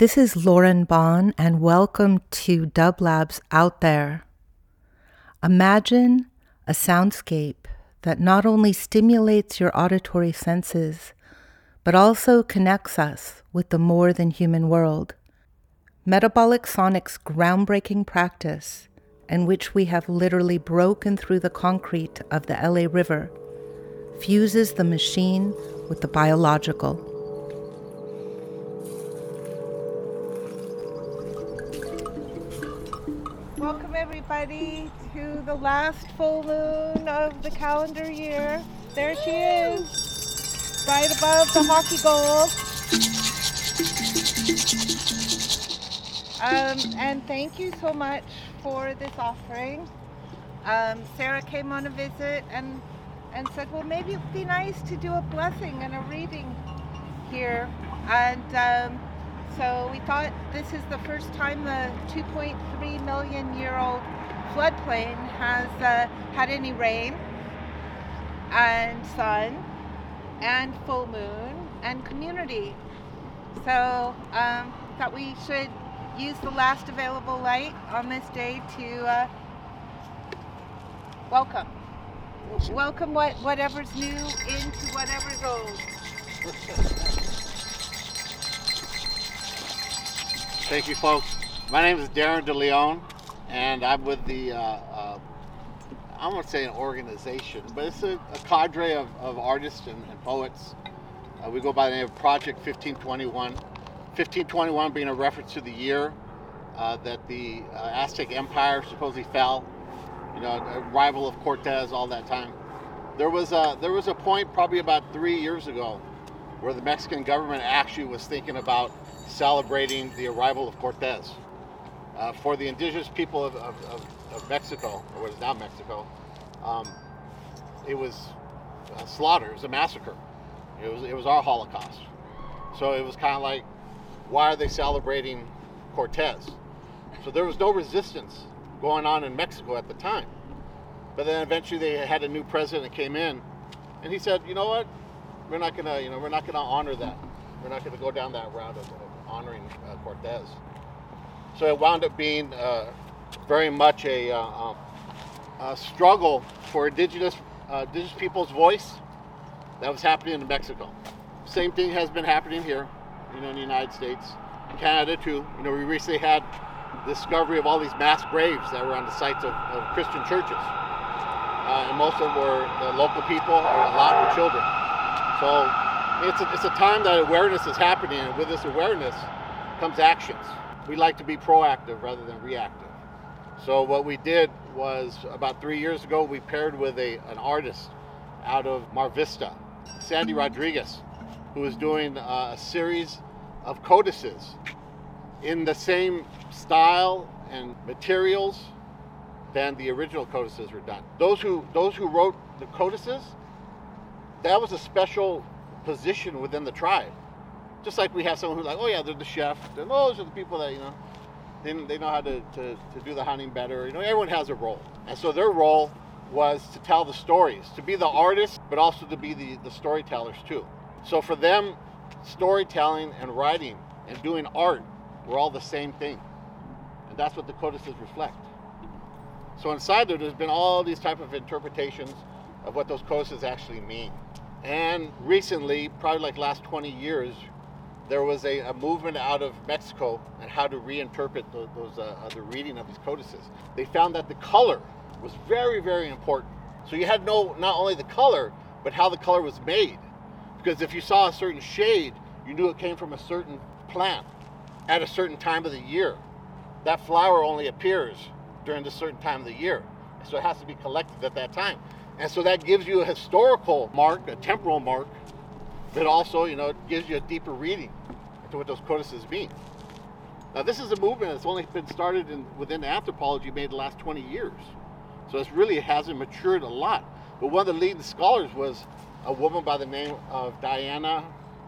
This is Lauren Bond, and welcome to Dub Labs Out There. Imagine a soundscape that not only stimulates your auditory senses, but also connects us with the more than human world. Metabolic Sonic's groundbreaking practice, in which we have literally broken through the concrete of the LA River, fuses the machine with the biological. Welcome everybody to the last full moon of the calendar year. There she is, right above the hockey goal. And thank you so much for this offering. Sarah came on a visit and said, well, maybe it would be nice to do a blessing and a reading here. And so we thought this is the first time the 2.3 million year old floodplain has had any rain and sun and full moon and community. So thought we should use the last available light on this day to welcome whatever's new into whatever's old. Thank you, folks. My name is Darren DeLeon, and I'm with the, I won't say an organization, but it's a cadre of artists and poets. We go by the name of Project 1521. 1521 being a reference to the year that the Aztec Empire supposedly fell, arrival of Cortez, all that time. There was a point probably about 3 years ago where the Mexican government actually was thinking about celebrating the arrival of Cortez. For the indigenous people of Mexico, or what is now Mexico, it was a slaughter, it was a massacre. It was our Holocaust. So it was kind of like, why are they celebrating Cortez? So there was no resistance going on in Mexico at the time. But then eventually they had a new president that came in, and he said, you know what? We're not gonna honor that. We're not gonna go down that route of honoring Cortez. So it wound up being very much a struggle for indigenous people's voice that was happening in Mexico. Same thing has been happening here, in the United States, Canada too. We recently had discovery of all these mass graves that were on the sites of Christian churches, and most of them were the local people, or a lot were children. So it's a time that awareness is happening, and with this awareness comes actions. We like to be proactive rather than reactive. So what we did was, about 3 years ago, we paired with an artist out of Mar Vista, Sandy Rodriguez, who is doing a series of codices in the same style and materials than the original codices were done. Those who wrote the codices, that was a special position within the tribe. Just like we have someone who's like, oh yeah, they're the chef, and those are the people that, they know how to do the hunting better. Everyone has a role. And so their role was to tell the stories, to be the artists, but also to be the storytellers too. So for them, storytelling and writing and doing art were all the same thing. And that's what the codices reflect. So inside there's been all these type of interpretations of what those codices actually mean. And recently, probably like last 20 years, there was a movement out of Mexico on how to reinterpret the reading of these codices. They found that the color was very, very important. So you had to know not only the color, but how the color was made. Because if you saw a certain shade, you knew it came from a certain plant at a certain time of the year. That flower only appears during this certain time of the year. So it has to be collected at that time. And so that gives you a historical mark, a temporal mark, but also, it gives you a deeper reading into what those codices mean. Now, this is a movement that's only been started within anthropology made the last 20 years. So it really hasn't matured a lot. But one of the leading scholars was a woman by the name of Diana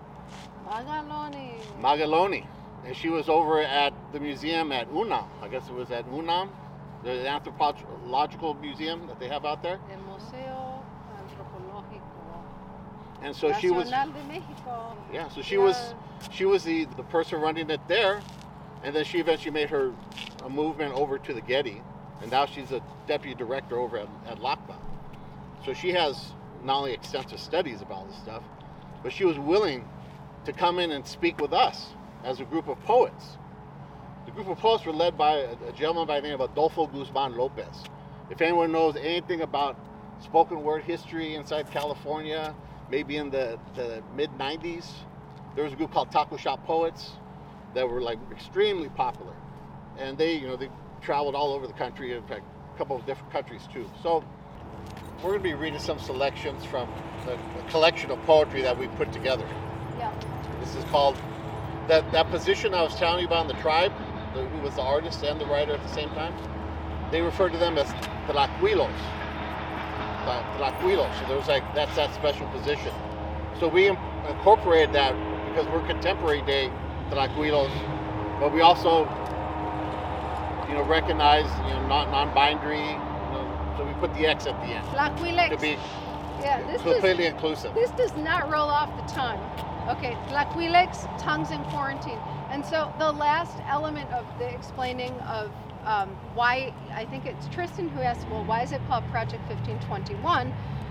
Magaloni. And she was over at the museum at UNAM. I guess it was at UNAM, the anthropological museum that they have out there. El Museo Antropológico And so she was, Nacional de Mexico. yeah, so she was the person running it there, and then she eventually made a movement over to the Getty, and now she's a deputy director over at LACMA. So she has not only extensive studies about this stuff, but she was willing to come in and speak with us as a group of poets. The group of poets were led by a gentleman by the name of Adolfo Guzman Lopez. If anyone knows anything about spoken word history inside California, maybe in the mid-90s, there was a group called Taco Shop Poets that were like extremely popular. And they traveled all over the country, in fact, a couple of different countries too. So we're going to be reading some selections from the collection of poetry that we put together. Yeah. This is called, that position I was telling you about in the tribe, who was the artist and the writer at the same time, they refer to them as Tlacuilos. Tlacuilos. So there's that's that special position. So we incorporated that because we're contemporary day Tlacuilos, but we also, recognize, non-binary, so we put the X at the end. Tlacuilex. To be this completely inclusive. This does not roll off the tongue. Okay, Tlacuilex, tongues in quarantine. And so the last element of the explaining of why, I think it's Tristan who asked, well, why is it called Project 1521?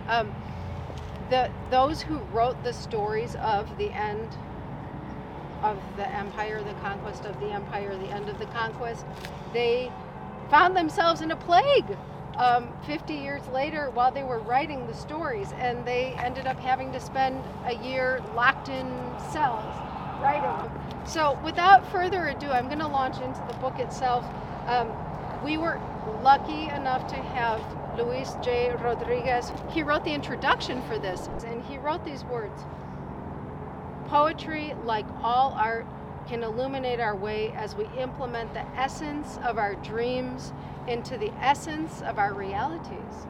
Those who wrote the stories of the end of the empire, the conquest of the empire, the end of the conquest, they found themselves in a plague 50 years later while they were writing the stories, and they ended up having to spend a year locked in cells writing. So without further ado, I'm going to launch into the book itself. We were lucky enough to have Luis J. Rodriguez. He wrote the introduction for this, and he wrote these words: "Poetry, like all art, can illuminate our way as we implement the essence of our dreams into the essence of our realities.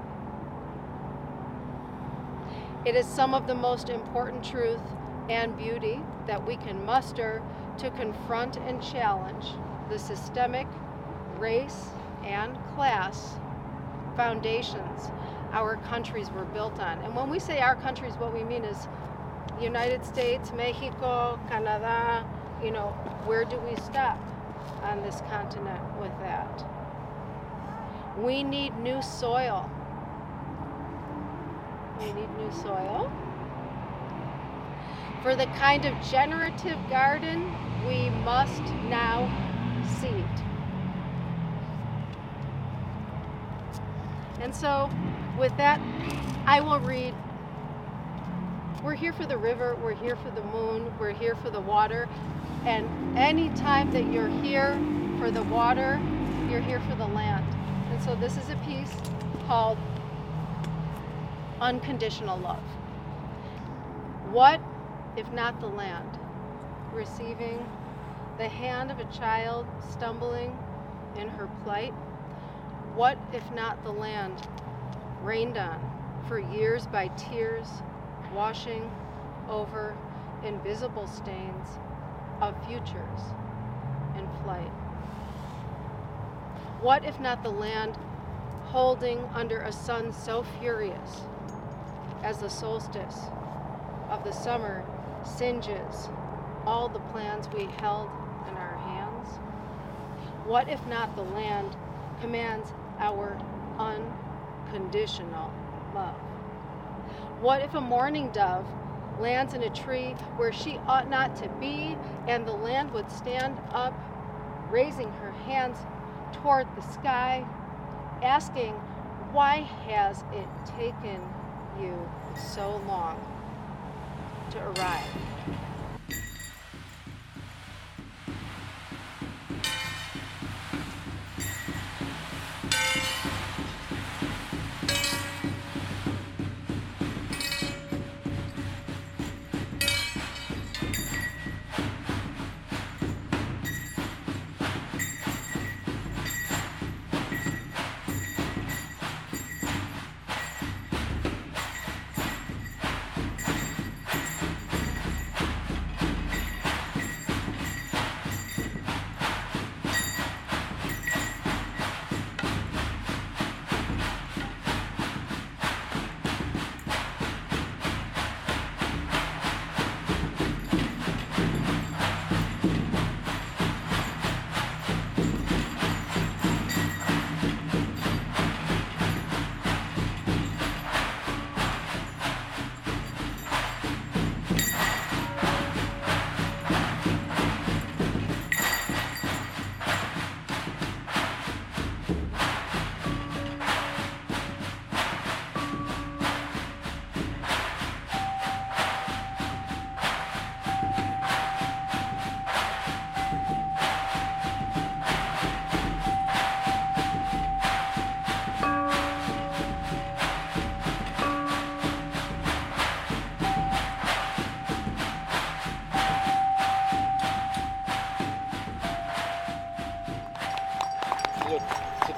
It is some of the most important truth and beauty that we can muster to confront and challenge the systemic race and class foundations our countries were built on." And when we say our countries, what we mean is United States, Mexico, Canada. Where do we stop on this continent with that? We need new soil. We need new soil for the kind of generative garden we must now seed. And so, with that, I will read. We're here for the river, we're here for the moon, we're here for the water. And any time that you're here for the water, you're here for the land. And so this is a piece called Unconditional Love. What if not the land receiving the hand of a child stumbling in her plight? What if not the land rained on for years by tears, washing over invisible stains of futures in flight? What if not the land holding under a sun so furious as the solstice of the summer singes all the plans we held in our hands? What if not the land commands our unconditional love? What if a mourning dove lands in a tree where she ought not to be, and the land would stand up, raising her hands toward the sky, asking, why has it taken you so long to arrive?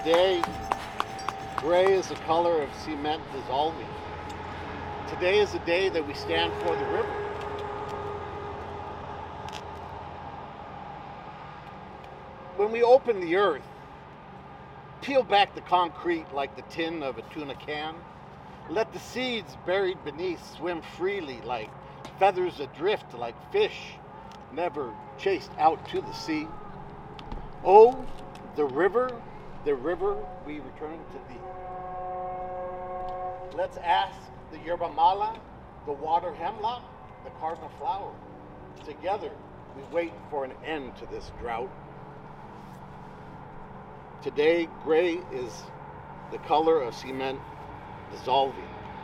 Today, gray is the color of cement dissolving. Today is the day that we stand for the river. When we open the earth, peel back the concrete like the tin of a tuna can. Let the seeds buried beneath swim freely like feathers adrift, like fish never chased out to the sea. Oh, the river, we return to thee. Let's ask the yerba mala, the water hemlock, the cardinal flower. Together, we wait for an end to this drought. Today, gray is the color of cement dissolving.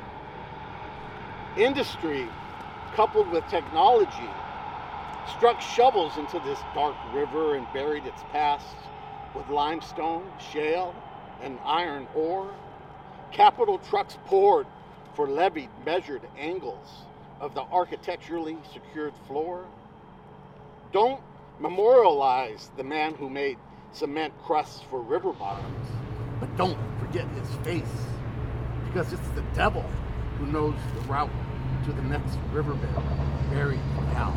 Industry, coupled with technology, struck shovels into this dark river and buried its past with limestone, shale, and iron ore. Capital trucks poured for levied, measured angles of the architecturally secured floor. Don't memorialize the man who made cement crusts for river bottoms, but don't forget his face, because it's the devil who knows the route to the next riverbed buried now.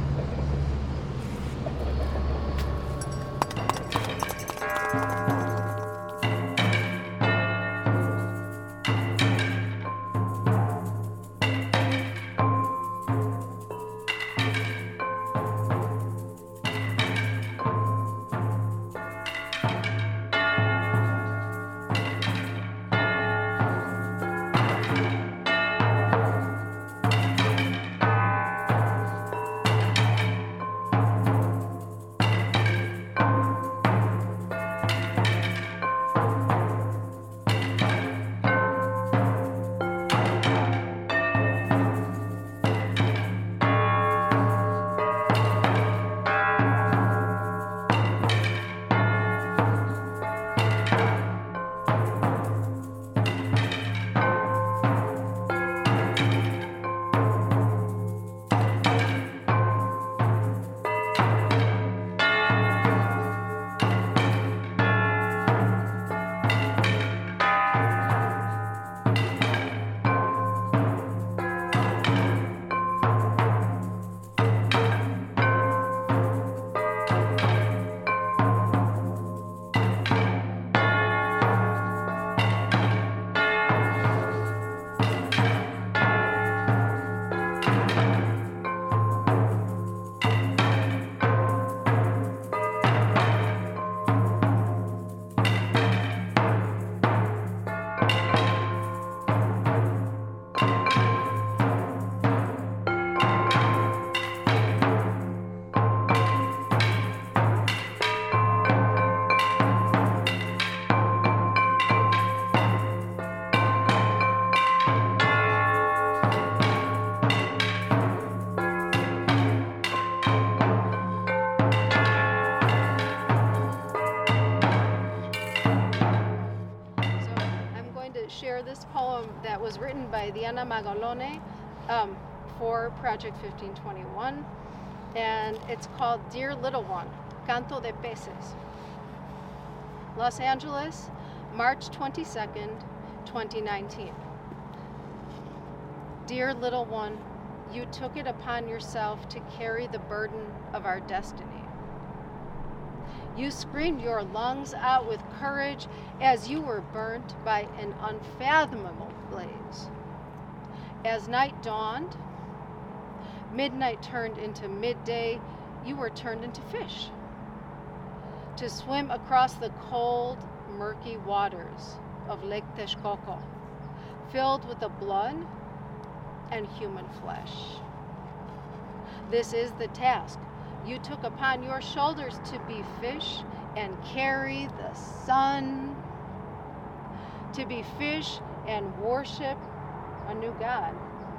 Share this poem that was written by Diana Magalone for Project 1521, and it's called Dear Little One, Canto de Peces. Los Angeles, March 22nd, 2019. Dear little one, you took it upon yourself to carry the burden of our destiny. You screamed your lungs out with courage as you were burnt by an unfathomable blaze. As night dawned, midnight turned into midday, you were turned into fish to swim across the cold, murky waters of Lake Texcoco, filled with the blood and human flesh. This is the task you took upon your shoulders, to be fish and carry the sun, to be fish and worship a new God,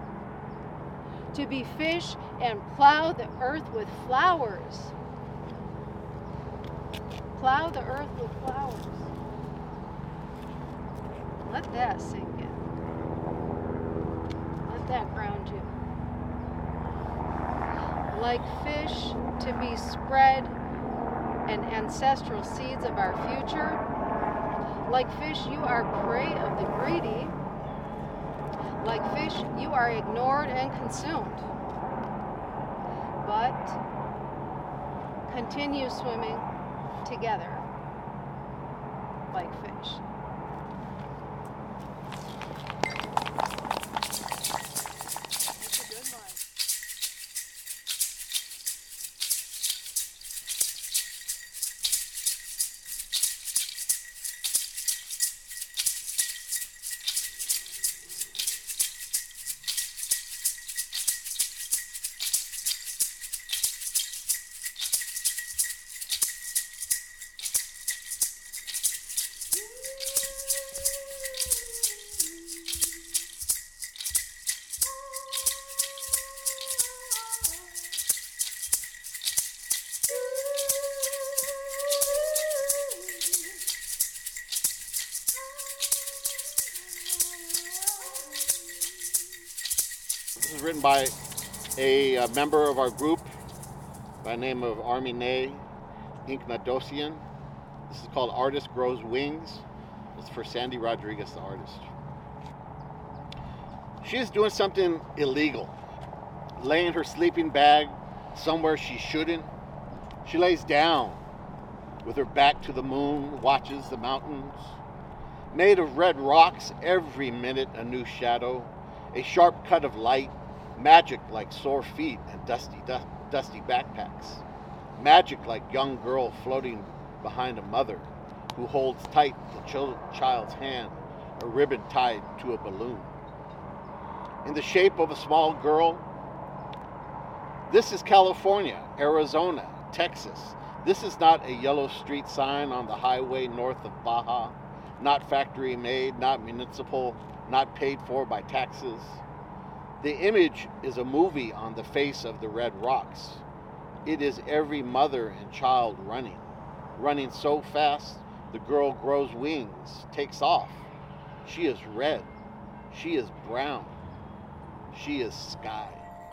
to be fish and plow the earth with flowers. Plow the earth with flowers. Let that sink in. Let that ground you. Like fish, to be spread and ancestral seeds of our future, Like fish, you are prey of the greedy. Like fish, you are ignored and consumed. But continue swimming together like fish. That's a good one. This is written by a member of our group by the name of Armine Ignatosian. This is called Artist Grows Wings. It's for Sandy Rodriguez, the artist. She is doing something illegal, laying her sleeping bag somewhere she shouldn't. She lays down with her back to the moon, watches the mountains. Made of red rocks, every minute a new shadow, a sharp cut of light, magic like sore feet and dusty backpacks. Magic like young girl floating behind a mother who holds tight the child's hand, a ribbon tied to a balloon. In the shape of a small girl, this is California, Arizona, Texas. This is not a yellow street sign on the highway north of Baja, not factory made, not municipal, not paid for by taxes. The image is a movie on the face of the red rocks. It is every mother and child running so fast the girl grows wings, takes off. She is red, she is brown, she is sky.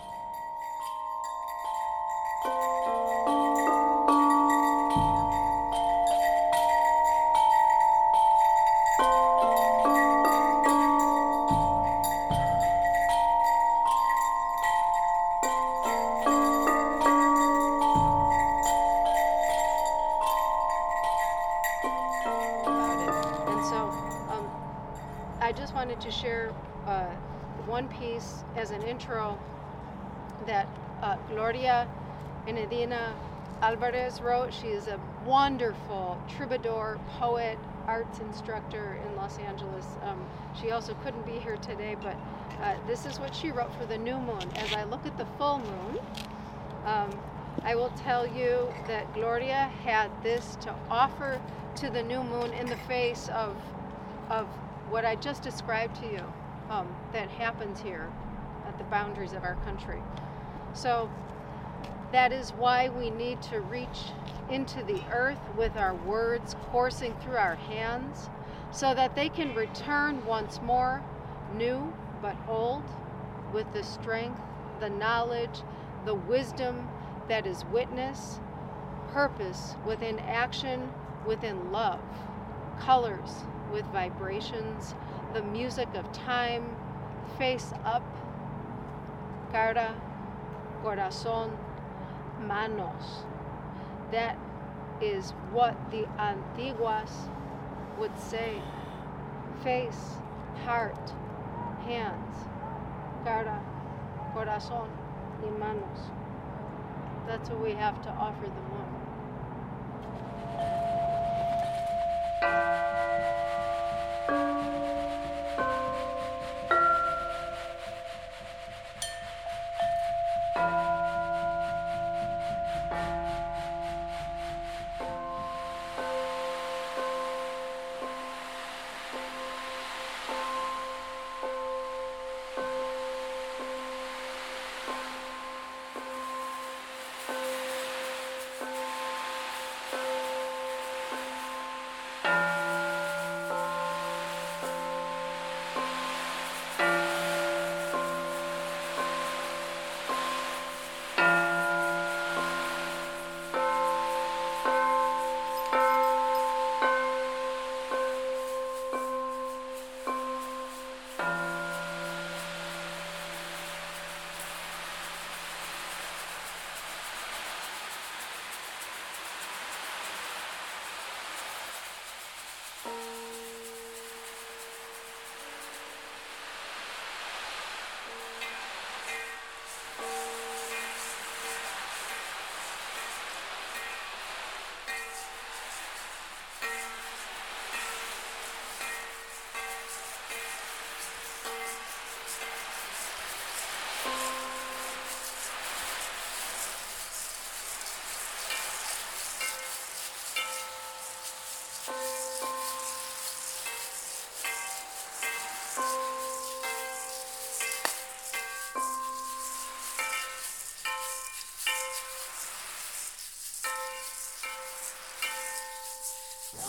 I just wanted to share one piece as an intro that Gloria Enedina Alvarez wrote. She is a wonderful troubadour, poet, arts instructor in Los Angeles. She also couldn't be here today, but this is what she wrote for the new moon. As I look at the full moon, I will tell you that Gloria had this to offer to the new moon in the face of what I just described to you that happens here at the boundaries of our country. So that is why we need to reach into the earth with our words coursing through our hands so that they can return once more, new but old, with the strength, the knowledge, the wisdom that is witness, purpose within action, within love, colors with vibrations, the music of time, face up, cara, corazón, manos. That is what the Antiguas would say. Face, heart, hands, cara, corazón, y manos. That's what we have to offer the moon.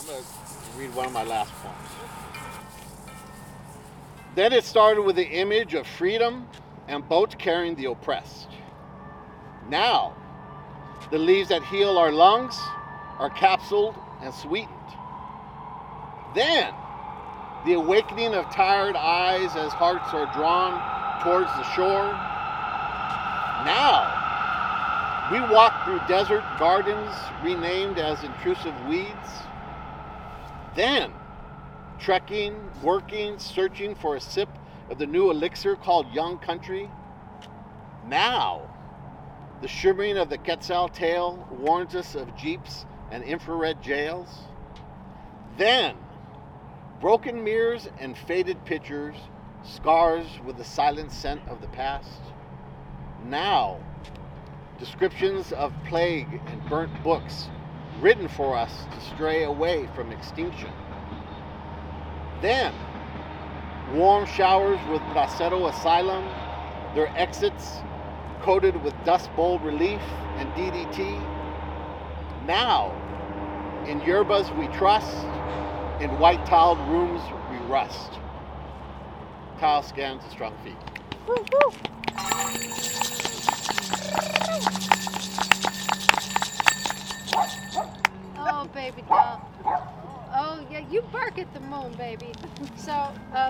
I'm going to read one of my last poems. Then it started with the image of freedom and boats carrying the oppressed. Now, the leaves that heal our lungs are capsuled and sweetened. Then, the awakening of tired eyes as hearts are drawn towards the shore. Now, we walk through desert gardens renamed as intrusive weeds. Then, trekking, working, searching for a sip of the new elixir called Young Country. Now, the shimmering of the Quetzal tail warns us of jeeps and infrared jails. Then, broken mirrors and faded pictures, scars with the silent scent of the past. Now, descriptions of plague and burnt books written for us to stray away from extinction. Then, warm showers with Bracero Asylum, their exits coated with Dust Bowl relief and DDT. Now, in yerbas we trust, in white-tiled rooms we rust. Tile scans and strong feet. Woo, woo. Oh, baby doll. Oh, yeah, you bark at the moon, baby. So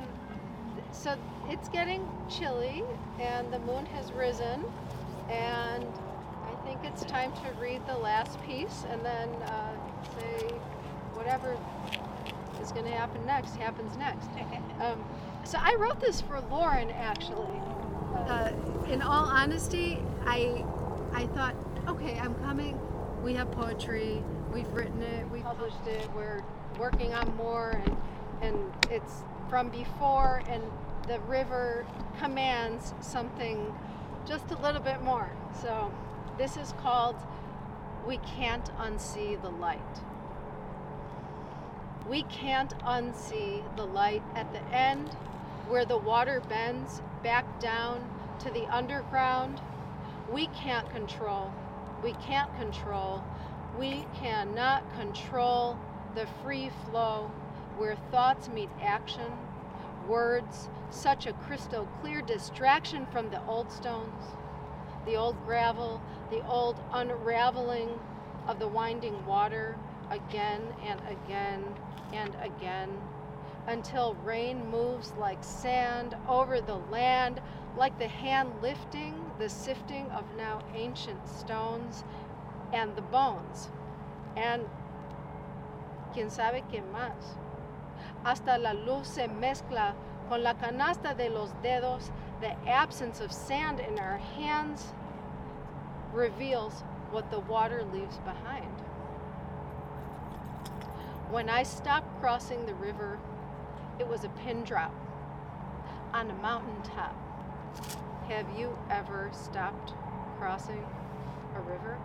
it's getting chilly, and the moon has risen, and I think it's time to read the last piece, and then say whatever is going to happen next happens next. So I wrote this for Lauren, actually. In all honesty, I thought, okay, I'm coming. We have poetry. We've written it. We published it. We're working on more, and it's from before, and the river commands something just a little bit more. So this is called We Can't Unsee the Light. We can't unsee the light at the end where the water bends back down to the underground. We can't control. We can't control. We cannot control the free flow where thoughts meet action, words, such a crystal clear distraction from the old stones, the old gravel, the old unraveling of the winding water again and again and again, until rain moves like sand over the land, like the hand lifting the sifting of now ancient stones and the bones, and quién sabe qué más. Hasta la luz se mezcla con la canasta de los dedos. The absence of sand in our hands reveals what the water leaves behind. When I stopped crossing the river, it was a pin drop on a mountaintop. Have you ever stopped crossing a river?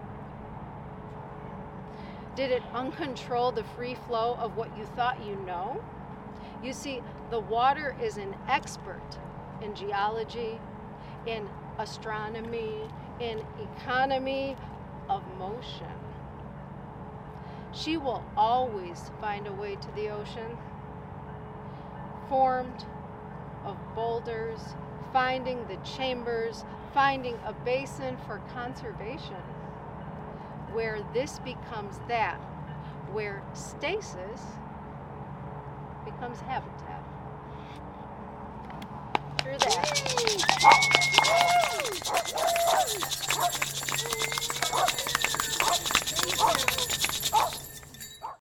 Did it uncontrol the free flow of what you thought you know? You see, the water is an expert in geology, in astronomy, in economy of motion. She will always find a way to the ocean, formed of boulders, finding the chambers, finding a basin for conservation, where this becomes that, where stasis becomes habitat. Through that.